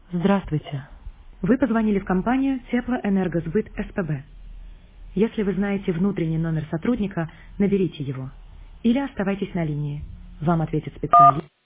Здравствуйте. Вы позвонили в компанию Теплоэнергосбыт СПБ. Если вы знаете внутренний номер сотрудника, наберите его. Или оставайтесь на линии. Вам ответит специалист.